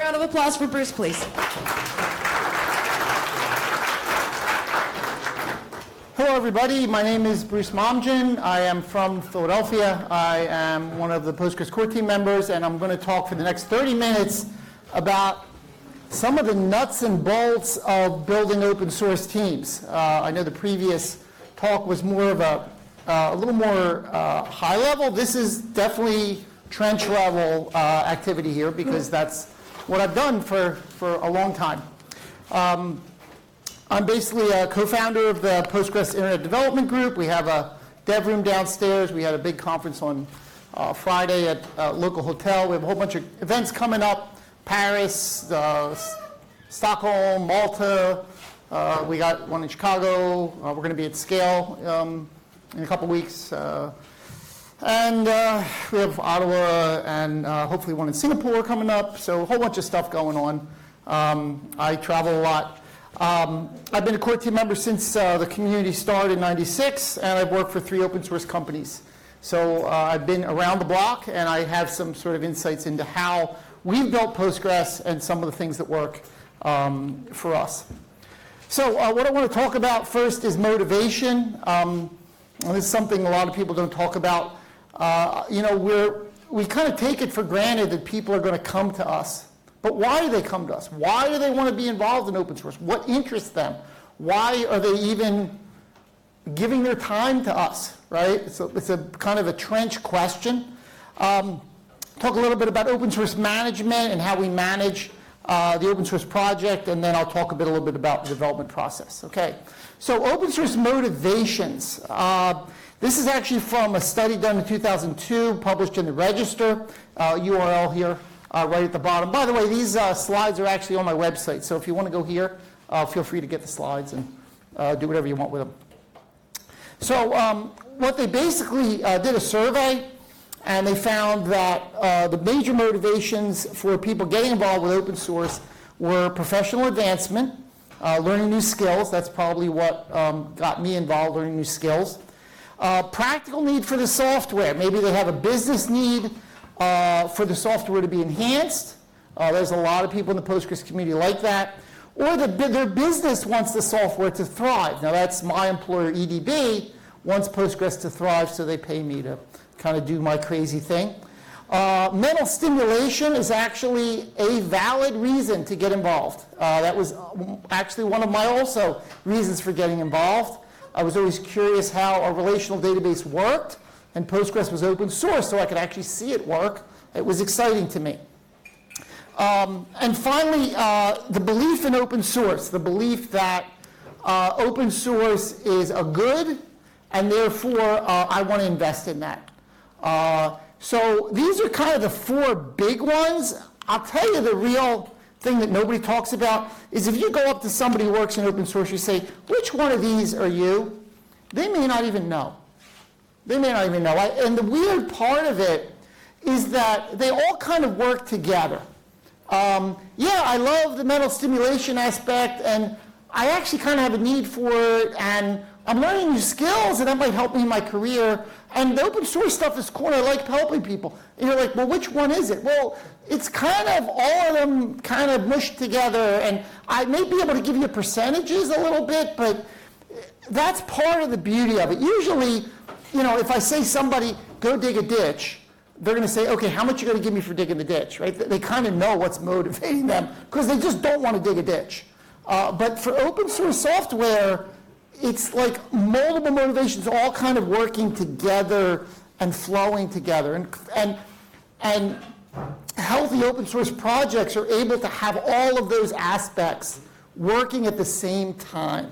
round of applause for Bruce, please. Hello, everybody. My name is Bruce Momjian. I am from Philadelphia. I am one of the Postgres core team members, and I'm going to talk for the next 30 minutes about some of the nuts and bolts of building open source teams. I know the previous talk was more of a little more high level. This is definitely trench level activity here because that's what I've done for a long time. I'm basically a co-founder of the Postgres Internet Development Group. We have a dev room downstairs. We had a big conference on Friday at a local hotel. We have a whole bunch of events coming up. Paris, Stockholm, Malta. We got one in Chicago. We're going to be at Scale in a couple weeks. And we have Ottawa and hopefully one in Singapore coming up. So a whole bunch of stuff going on. I travel a lot. I've been a core team member since the community started in '96, and I've worked for 3 open source companies. So I've been around the block, and I have some sort of insights into how we've built Postgres and some of the things that work for us. So what I want to talk about first is motivation. This is something a lot of people don't talk about. We kind of take it for granted that people are going to come to us. But why do they come to us? Why do they want to be involved in open source? What interests them? Why are they even giving their time to us, right? It's a kind of a trench question. Talk a little bit about open source management and how we manage the open source project, and then I'll talk a little bit about the development process. Okay, so open source motivations. This is actually from a study done in 2002, published in the Register, URL here. Right at the bottom. By the way, these slides are actually on my website, so if you want to go here, feel free to get the slides and do whatever you want with them. So what they basically did a survey, and they found that the major motivations for people getting involved with open source were professional advancement, learning new skills. That's probably what got me involved, learning new skills. Practical need for the software. Maybe they have a business need for the software to be enhanced. There's a lot of people in the Postgres community like that. Or their business wants the software to thrive. Now that's my employer, EDB, wants Postgres to thrive, so they pay me to kind of do my crazy thing. Mental stimulation is actually a valid reason to get involved. That was actually one of my also reasons for getting involved. I was always curious how a relational database worked. And Postgres was open source, so I could actually see it work. It was exciting to me. And finally, the belief in open source, the belief that open source is a good, and therefore I want to invest in that. So these are kind of the 4 big ones. I'll tell you the real thing that nobody talks about is if you go up to somebody who works in open source, you say, which one of these are you? They may not even know. They may not even know. And the weird part of it is that they all kind of work together. Yeah, I love the mental stimulation aspect, and I actually kind of have a need for it, and I'm learning new skills, and that might help me in my career. And the open source stuff is cool, and I like helping people. And you're like, well, which one is it? Well, it's kind of all of them kind of mushed together, and I may be able to give you percentages a little bit, but that's part of the beauty of it. Usually, if I say somebody, go dig a ditch, they're going to say, okay, how much are you going to give me for digging the ditch, right? They kind of know what's motivating them because they just don't want to dig a ditch. But for open source software, it's like multiple motivations all kind of working together and flowing together. And healthy open source projects are able to have all of those aspects working at the same time.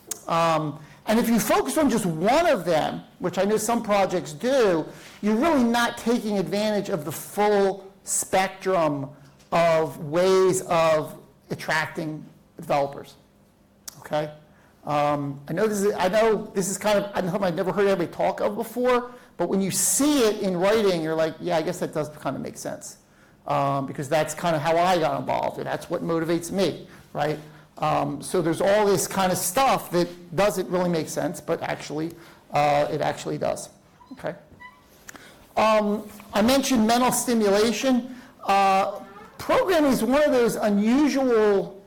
And if you focus on just one of them, which I know some projects do, you're really not taking advantage of the full spectrum of ways of attracting developers. Okay? I know this is kind of something I've never heard anybody talk of before, but when you see it in writing, you're like, yeah, I guess that does kind of make sense. Because that's kind of how I got involved, and that's what motivates me, right? So there's all this kind of stuff that doesn't really make sense, but actually, it actually does. Okay. I mentioned mental stimulation. programming is one of those unusual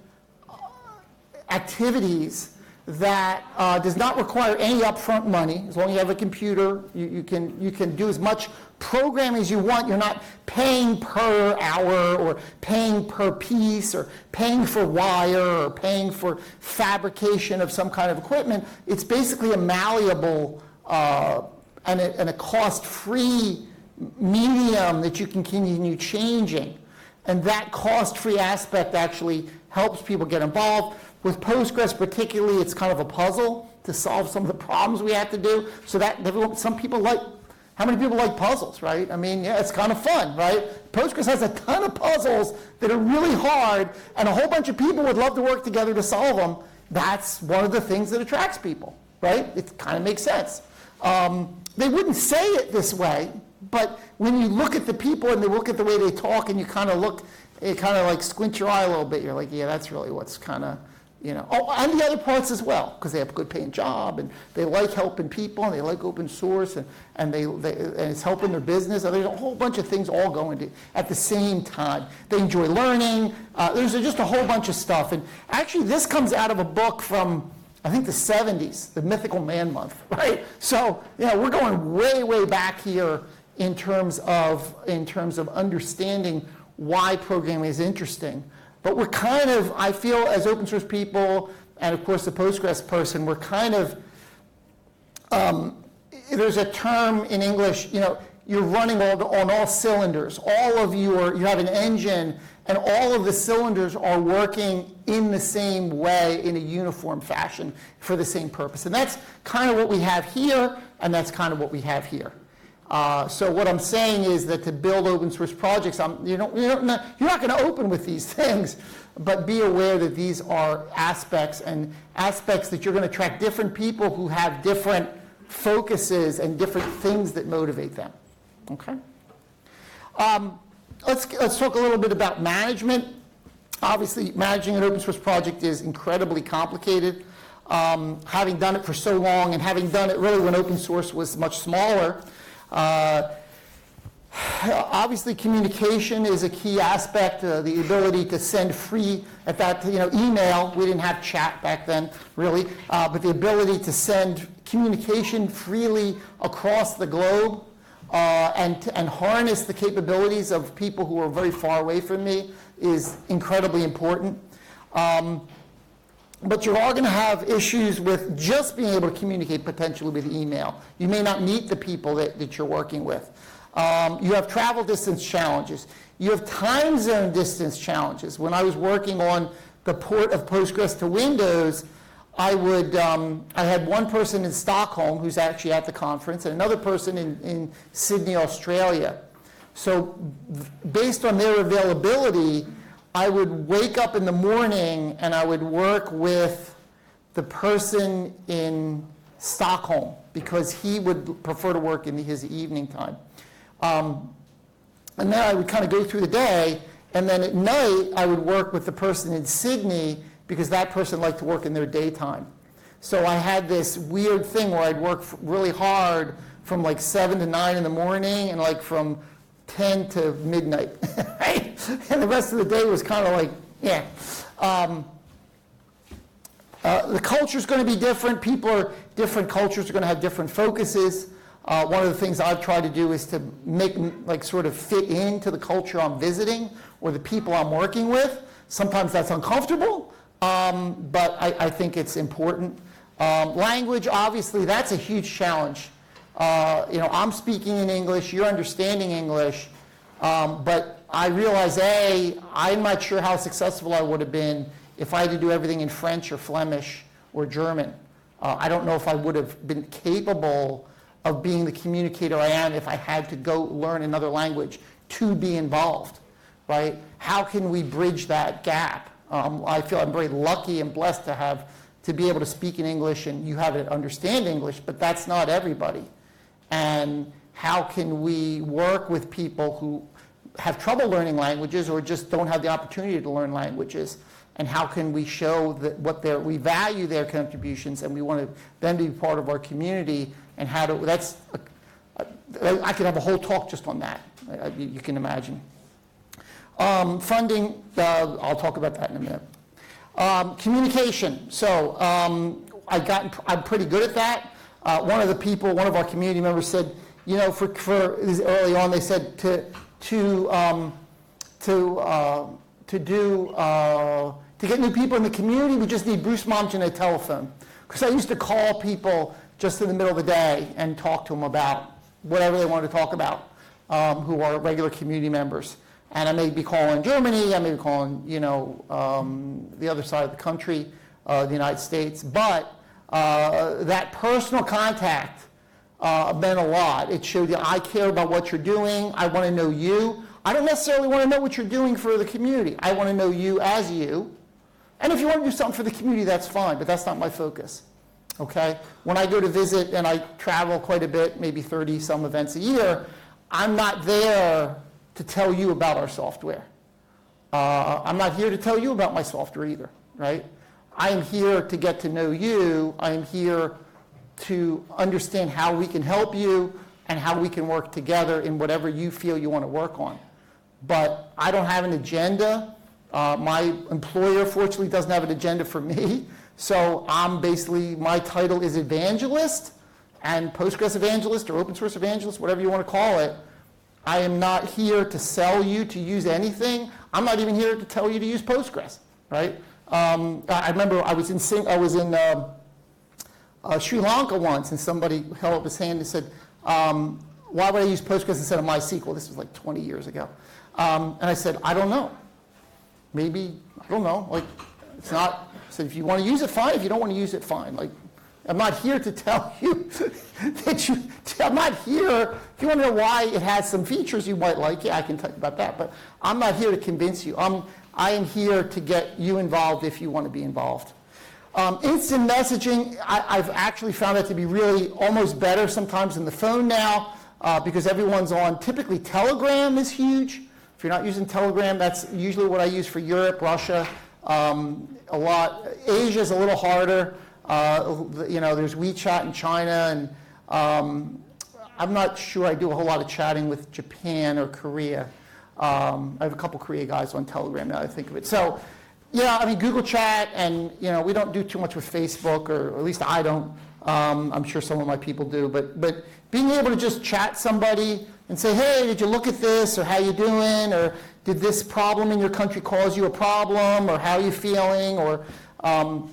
activities that does not require any upfront money. As long as you have a computer, you can do as much programming as you want. You're not paying per hour or paying per piece or paying for wire or paying for fabrication of some kind of equipment. It's basically a malleable and a cost-free medium that you can continue changing. And that cost-free aspect actually helps people get involved. With Postgres particularly, it's kind of a puzzle to solve some of the problems we have to do. So that some people like, how many people like puzzles, right? I mean, yeah, it's kind of fun, right? Postgres has a ton of puzzles that are really hard, and a whole bunch of people would love to work together to solve them. That's one of the things that attracts people, right? It kind of makes sense. They wouldn't say it this way, but when you look at the people and they look at the way they talk and you kind of look, it kind of like squint your eye a little bit, you're like, yeah, that's really what's kind of, you know. Oh, and the other parts as well, because they have a good paying job and they like helping people and they like open source and it's helping their business. And there's a whole bunch of things all going to at the same time. They enjoy learning. There's just a whole bunch of stuff. And actually this comes out of a book from, I think, the 70s, the Mythical Man Month, right? So, you know, we're going way, way back here in terms of understanding why programming is interesting. But we're kind of, I feel, as open source people, and of course the Postgres person, we're kind of, there's a term in English, you know, you're running on all cylinders. All of you have an engine, and all of the cylinders are working in the same way, in a uniform fashion, for the same purpose. And that's kind of what we have here, and that's kind of what we have here. So what I'm saying is that to build open source projects, you're not going to open with these things, but be aware that these are aspects that you're going to attract different people who have different focuses and different things that motivate them. Okay. Let's talk a little bit about management. Obviously, managing an open source project is incredibly complicated. Having done it for so long and having done it really when open source was much smaller, obviously communication is a key aspect. The ability to send free at that, email. We didn't have chat back then, really, but the ability to send communication freely across the globe and harness the capabilities of people who are very far away from me is incredibly important. But you're all going to have issues with just being able to communicate potentially with email. You may not meet the people that you're working with. You have travel distance challenges. You have time zone distance challenges. When I was working on the port of Postgres to Windows, I had one person in Stockholm who's actually at the conference and another person in Sydney, Australia. So based on their availability, I would wake up in the morning and I would work with the person in Stockholm because he would prefer to work in his evening time. And then I would kind of go through the day, and then at night I would work with the person in Sydney because that person liked to work in their daytime. So I had this weird thing where I'd work really hard from like 7 to 9 in the morning and like from 10 to midnight, right? And the rest of the day was kind of like, yeah. The culture's going to be different. Different cultures are going to have different focuses. One of the things I've tried to do is to make, sort of fit into the culture I'm visiting or the people I'm working with. Sometimes that's uncomfortable, but I think it's important. Language, obviously, that's a huge challenge. I'm speaking in English, you're understanding English, but I realize, I'm not sure how successful I would have been if I had to do everything in French or Flemish or German. I don't know if I would have been capable of being the communicator I am if I had to go learn another language to be involved, right? How can we bridge that gap? I feel I'm very lucky and blessed to be able to speak in English and you have to understand English, but that's not everybody. And how can we work with people who have trouble learning languages or just don't have the opportunity to learn languages? And how can we show that we value their contributions and we want them to be part of our community? And I could have a whole talk just on that, you can imagine. Funding, I'll talk about that in a minute. Communication. So I'm pretty good at that. One of our community members said, you know, for early on, they said to get new people in the community, we just need Bruce Momchen and a telephone. Because I used to call people just in the middle of the day and talk to them about whatever they wanted to talk about, who are regular community members. And I may be calling Germany, I may be calling, you know, the other side of the country, the United States. But that personal contact meant a lot. It showed you I care about what you're doing. I want to know you. I don't necessarily want to know what you're doing for the community. I want to know you as you. And if you want to do something for the community, that's fine, but that's not my focus. Okay? When I go to visit, and I travel quite a bit, maybe 30-some events a year, I'm not there to tell you about our software. I'm not here to tell you about my software either, right? I am here to get to know you. I am here to understand how we can help you and how we can work together in whatever you feel you want to work on. But I don't have an agenda. My employer, fortunately, doesn't have an agenda for me. So I'm basically, my title is evangelist, and Postgres evangelist or open source evangelist, whatever you want to call it. I am not here to sell you to use anything. I'm not even here to tell you to use Postgres, right? I remember I was in Sri Lanka once, and somebody held up his hand and said, why would I use Postgres instead of MySQL? This was like 20 years ago. And I said, I don't know. Maybe, I don't know. Like, it's not, I said, if you want to use it, fine. If you don't want to use it, fine. Like, I'm not here to tell you that I'm not here, if you want to know why it has some features you might like, yeah, I can talk about that. But I'm not here to convince you. I am here to get you involved if you want to be involved. Instant messaging, I've actually found that to be really almost better sometimes than the phone now, because everyone's on. Typically, Telegram is huge. If you're not using Telegram, that's usually what I use for Europe, Russia, a lot. Asia's a little harder. You know, there's WeChat in China, and I'm not sure I do a whole lot of chatting with Japan or Korea. I have a couple Korea guys on Telegram now that I think of it. So, yeah, I mean, Google Chat, and, you know, we don't do too much with Facebook, or at least I don't. I'm sure some of my people do. But being able to just chat somebody and say, hey, did you look at this, or how you doing, or did this problem in your country cause you a problem, or how are you feeling, or wow,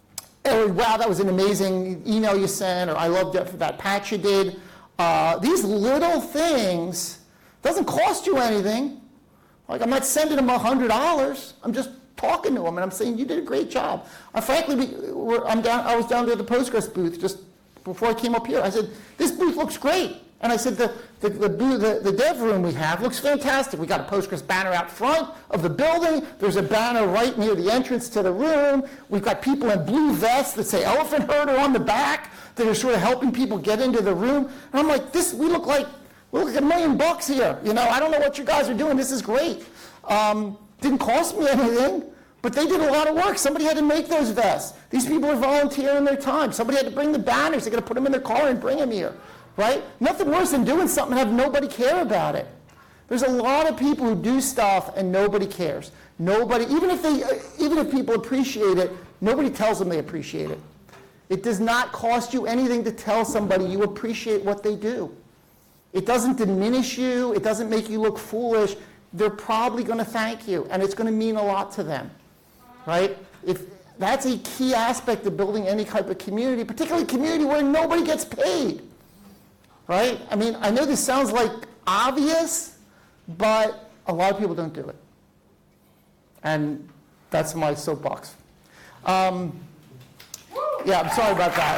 that was an amazing email you sent, or I loved that patch you did. These little things, doesn't cost you anything. Like, I'm not sending them $100. I'm just talking to them, and I'm saying, you did a great job. Frankly, I was down to the Postgres booth just before I came up here. I said, this booth looks great. And I said, the dev room we have looks fantastic. We got a Postgres banner out front of the building. There's a banner right near the entrance to the room. We've got people in blue vests that say elephant herder on the back that are sort of helping people get into the room. And I'm like, we look like $1 million here. You know, I don't know what you guys are doing. This is great. Didn't cost me anything, but they did a lot of work. Somebody had to make those vests. These people are volunteering their time. Somebody had to bring the banners. They're going to put them in their car and bring them here. Right? Nothing worse than doing something and have nobody care about it. There's a lot of people who do stuff and nobody cares. Nobody, even if people appreciate it, nobody tells them they appreciate it. It does not cost you anything to tell somebody you appreciate what they do. It doesn't diminish you. It doesn't make you look foolish. They're probably going to thank you, and it's going to mean a lot to them. Right? That's a key aspect of building any type of community, particularly a community where nobody gets paid. Right? I mean, I know this sounds like obvious, but a lot of people don't do it. And that's my soapbox. Yeah, I'm sorry about that.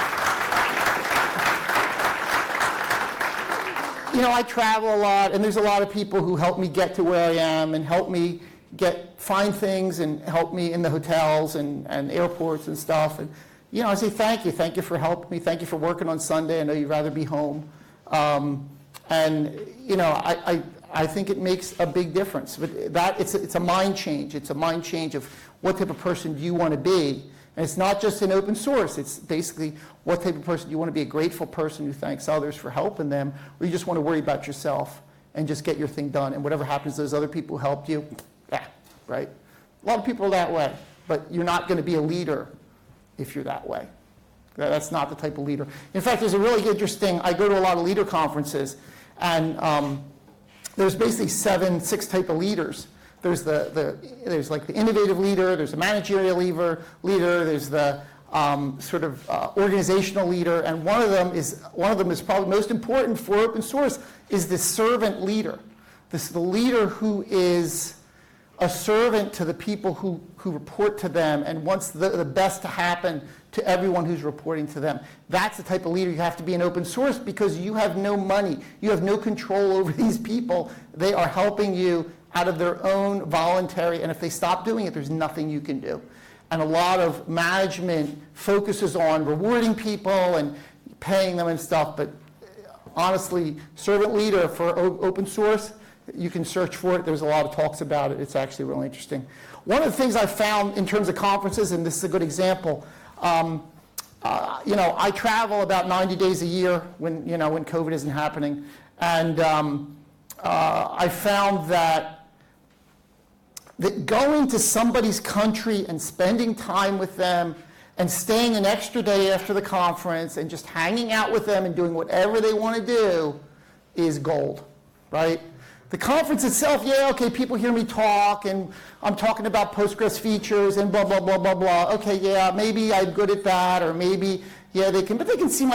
But, you know, I travel a lot, and there's a lot of people who help me get to where I am and help me find things and help me in the hotels and airports and stuff. And, you know, I say thank you for helping me, thank you for working on Sunday. I know you'd rather be home, and you know, I think it makes a big difference. But it's a mind change. It's a mind change of what type of person do you want to be, and it's not just in open source. It's basically what type of person do you want to be? A grateful person who thanks others for helping them, or you just want to worry about yourself and just get your thing done. And whatever happens to those other people who helped you, yeah, right? A lot of people are that way, but you're not going to be a leader if you're that way. That's not the type of leader. In fact, there's a really interesting, I go to a lot of leader conferences, and there's basically six type of leaders. There's there's like the innovative leader, there's the managerial leader, there's the organizational leader, and one of them is probably most important for open source is the servant leader. This is the leader who is a servant to the people who report to them and wants the best to happen to everyone who's reporting to them. That's the type of leader you have to be in open source, because you have no money. You have no control over these people. They are helping you out of their own voluntary, and if they stop doing it, there's nothing you can do. And a lot of management focuses on rewarding people and paying them and stuff, but honestly, servant leader for open source, you can search for it. There's a lot of talks about it. It's actually really interesting. One of the things I found in terms of conferences, and this is a good example, I travel about 90 days a year when COVID isn't happening, and I found that going to somebody's country and spending time with them and staying an extra day after the conference and just hanging out with them and doing whatever they want to do is gold, right? The conference itself, yeah, okay, people hear me talk, and I'm talking about Postgres features and blah, blah, blah, blah, blah. Okay, yeah, maybe I'm good at that, or maybe, yeah, they can see my